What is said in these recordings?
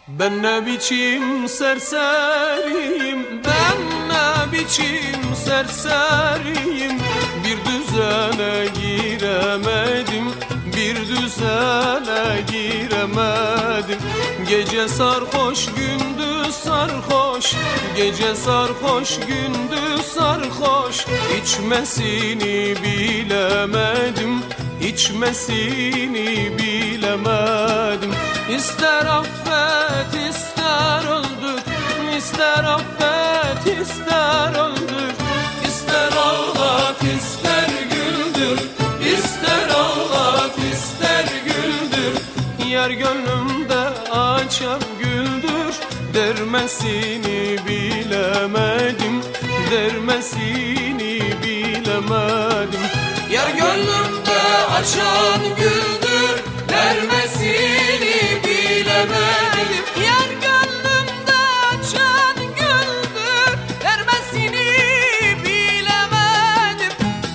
Ben ne biçim serseriyim, ben ne biçim serseriyim. Bir düzene giremedim, bir düzene giremedim. Gece sarhoş gündüz sarhoş, gece sarhoş gündüz sarhoş. İçmesini bilemedim, içmesini bilemedim. İster affet ister öldür, ister affet ister öldür. İster ağlat ister güldür, ister ağlat ister güldür. Yer gönlümde açar güldür, dermesini bilemedim, dermesini bilemedim. Yer gönlümde açan güldür, dermesini bilemedim. Yer gönlümde açan güldür, dermesini bilemedim.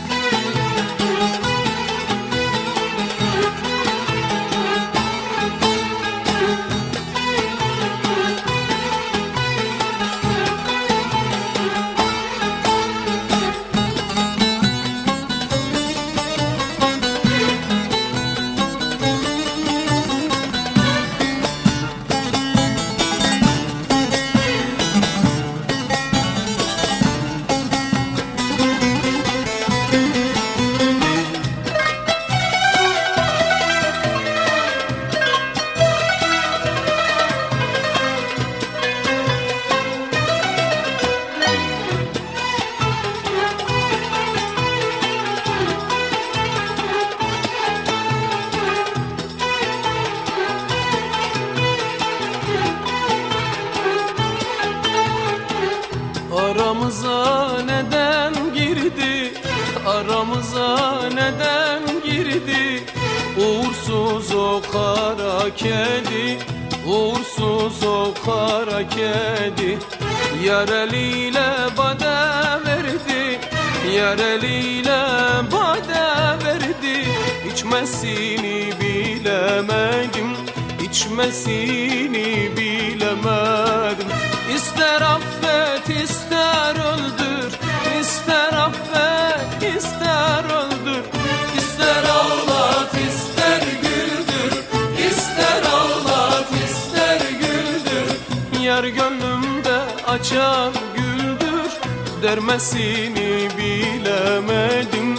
Aramıza neden girdi, aramıza neden girdi? Uğursuz o kara kedi, uğursuz o kara kedi. Yar eliyle bade verdi, yar eliyle bade verdi. İçmesini bilemedim, içmesini bilemedim. İster affet ister öldür, ister affet ister öldür. İster ağlat ister güldür, ister ağlat ister güldür. Yar gönlümde açan güldür, dermesini bilemedim,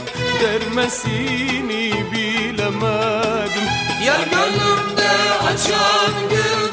dermesini bilemedim. Yar gönlümde açan güldür,